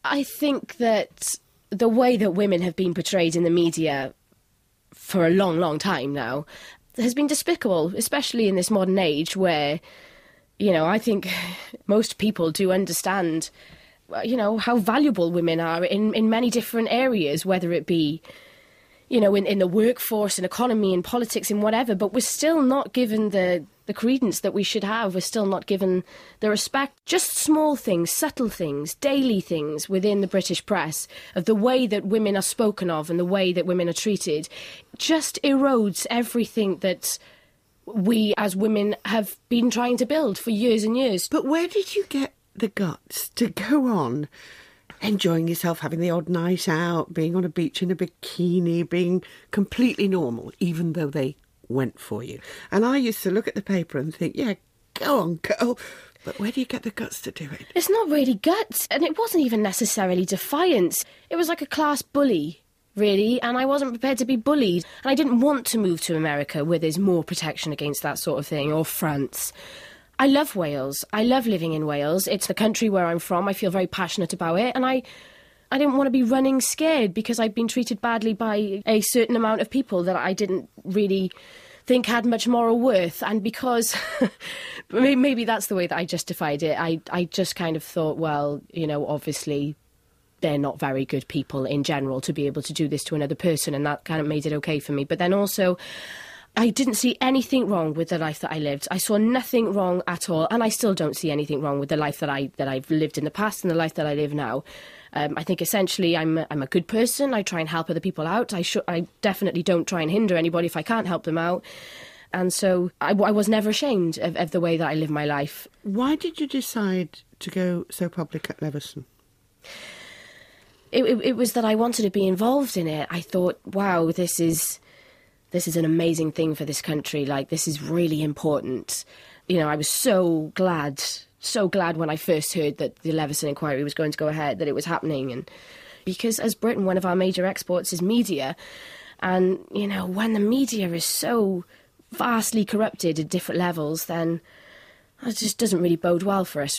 I think that the way that women have been portrayed in the media for a long, long time now has been despicable, especially in this modern age where, I think most people do understand, how valuable women are in many different areas, whether it be, in the workforce, in economy, in politics, in whatever, but we're still not given the credence that we should have. We're still not given the respect. Just small things, subtle things, daily things within the British press of the way that women are spoken of and the way that women are treated just erodes everything that we as women have been trying to build for years and years. But where did you get the guts to go on enjoying yourself, having the odd night out, being on a beach in a bikini, being completely normal, even though they went for you? And I used to look at the paper and think, yeah, go on, girl. But where do you get the guts to do it? It's not really guts, and it wasn't even necessarily defiance. It was like a class bully, really, and I wasn't prepared to be bullied. And I didn't want to move to America where there's more protection against that sort of thing, or France. I love Wales. I love living in Wales. It's the country where I'm from. I feel very passionate about it. And I didn't want to be running scared because I'd been treated badly by a certain amount of people that I didn't really think had much moral worth. And because maybe that's the way that I justified it. I just kind of thought, well, obviously they're not very good people in general to be able to do this to another person. And that kind of made it okay for me. But then also, I didn't see anything wrong with the life that I lived. I saw nothing wrong at all, and I still don't see anything wrong with the life that I've lived in the past and the life that I live now. I think essentially I'm a good person. I try and help other people out. I definitely don't try and hinder anybody if I can't help them out. And so I was never ashamed of the way that I live my life. Why did you decide to go so public at Leveson? It was that I wanted to be involved in it. I thought, wow, this is an amazing thing for this country. Like, this is really important. I was so glad when I first heard that the Leveson inquiry was going to go ahead, that it was happening. And because as Britain, one of our major exports is media. And, when the media is so vastly corrupted at different levels, then it just doesn't really bode well for us.